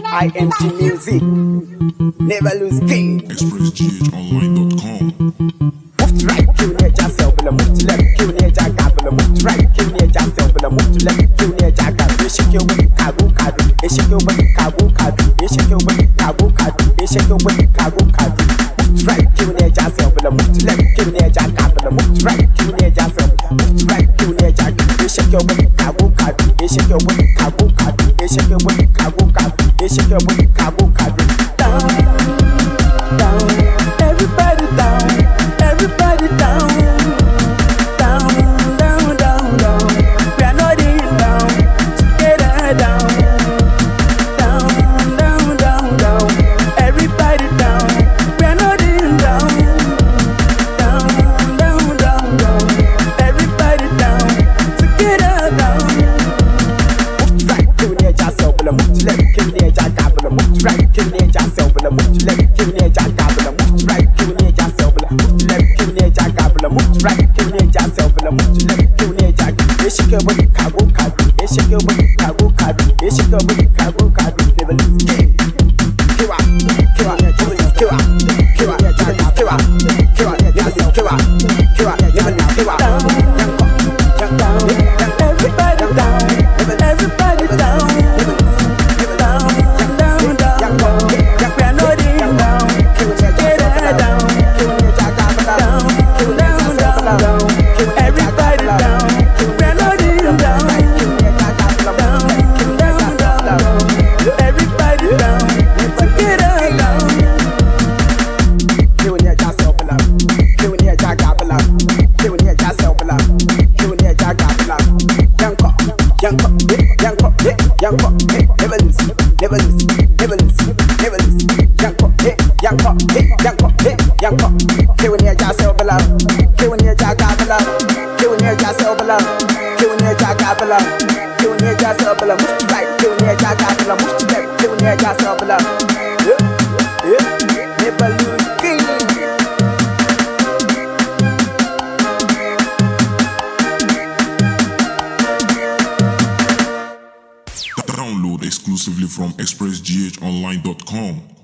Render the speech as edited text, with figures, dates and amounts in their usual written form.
IMG Music, never lose game. ExpressGHOnline.com. Move to right, kill near yourself, but move to left, kill near your gap, but move to right, kill near yourself, but move to left, kill near your gap. You shake your way, kabu kadu. You shake your way, kabu kadu. You shake your way, kabu kadu. You shake your way, kabu kadu. Move to right, kill near yourself, but move to left, kill near your gap, but move to right, kill near yourself, move to right, kill near your gap. You shake your way, kabu kadu. You shake your way, kabu kadu. You shake your way, kabu kadu. You shake your way, kabu kadu. Down, down, everybody down, everybody down, down, down, down, down. We are not in down, together down, down, down, down, down. Everybody down, we are not in down, down, down, down, down. Everybody down, together down. Move to right, kill near yourself, but move to left, kill near your gap, but move to right, kill near yourself, but move to left, kill near your gap, but move to right, kill near yourself, but move to left, kill near your gap, but move to right, kill near yourself, but move to left, kill near your gap. You shake your body, kabu kadu. You shake your body, kabu kadu. You shake your body, kabu kadu. Never lose game. Kiwa, kiwa, never lose kiwa, kiwa, never lose kiwa, kiwa, never lose kiwa, kiwa, never lose kiwa. Down, down, everybody down, everybody down, down, down, down, down. We are not in down, get down, down, down, down, down. Everybody down, we are not in down, down, down, down. Everybody down, together down. Kill near yourself, beloved. Kill near your gap, beloved. Kill near yourself, beloved. Kill near your gap, beloved. Young up, young up, young up, young up. Never lose, never lose, never lose, never lose. Young up, young up, young up, young up. Kill near yourself, beloved. Kill near your gap, beloved. Kill near yourself, beloved. Kill near your gap, beloved. Kill near yourself, beloved. Move to right, kill near your gap, beloved. Move to left, kill near yourself, beloved. Never lose game. Download exclusively from ExpressGHOnline.com.